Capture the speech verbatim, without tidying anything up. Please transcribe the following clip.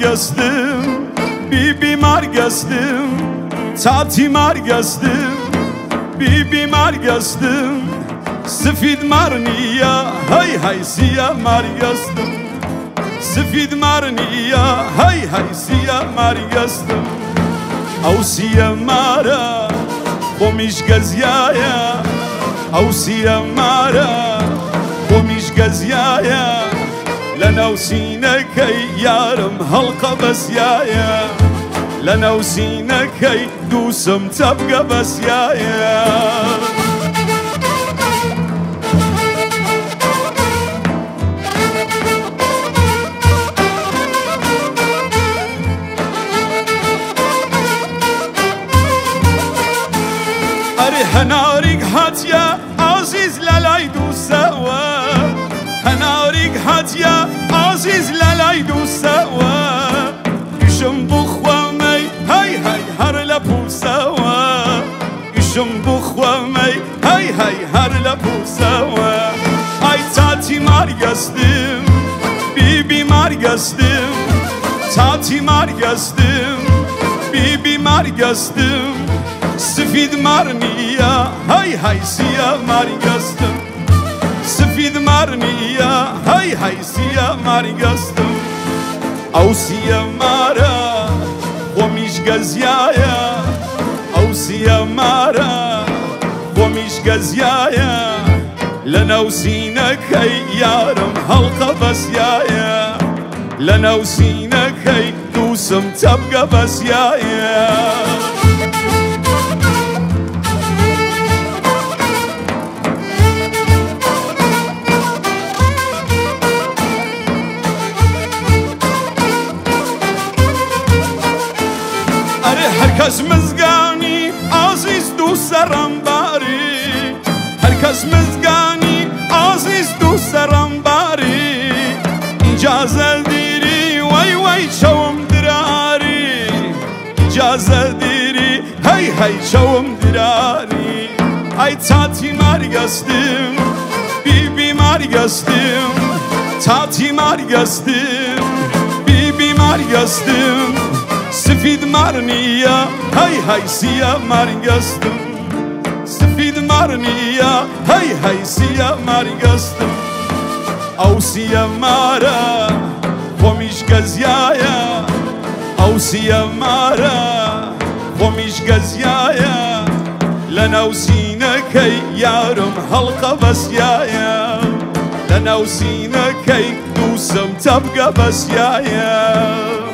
مارگەستم بیبی مارگەستم چاتی مارگەستم بیبی مارگەستم سفید مارنیە هەی هەی سیە مارگەستم سفید مارنیە هەی هەی سیە مارگەستم ئەو سیە مارە خۆمیش گەزیایە ئەو سیە مارە خۆمیش گەزیایە لە ناوسینەکەی یارم هەڵقە بەسیایە لە ناوسینەکەی دووسم چەبگە بەسیایە ئەرێ هەناریک هاتیە ئازیز لە لای دووسەوە هەناریک هاتیە ئازیز لە لای دووسەوە گشم بخوەمەی هەی هەی هەر لە پووسەوە گشم بخوەمەی هەی هەی هەر لە پووسەوە ئای چاتی مارگەستم بیبی مارگەستم چاتی مارگەستم بیبی مارگەستم سفید مارنیە هەی هەی سیە مارگەستم سفید مارنیە هەی هەی سیە مارگەستم ئەو سیە مارە خۆمیش گەزیایە ئەو سیە مارە خۆمیش گەزیایە لە ناوسینەکەی یارم هەڵقە بەسیایە لە ناوسینەکەی دووسم چەبگە بەسیایە هەرکەس مزگانی ئازیز دوو سەرەمباری هەرکەس مزگانی ئازیز دوو سەرەمباری ئیجازە دیری وەی وەی چەوم دراری ئیجازە دیری هەی هەی چەوم دراری ئای چاتی مارگەستم بیبی مارگەستم چاتی مارگەستم بیبی مارگەستم سفید مارنیە هەی هەی سیە مارگەستم سفید مارنیە هەی هەی سیە مارگەستم ئەو سیە مارە خۆمیش گەزیایە ئەو سیە مارە خۆمیش گەزیایە لە ناوسینەکەی یارم هەڵقە بەسیایە لە ناوسینەکەی دووسم چەبگە بەسیایە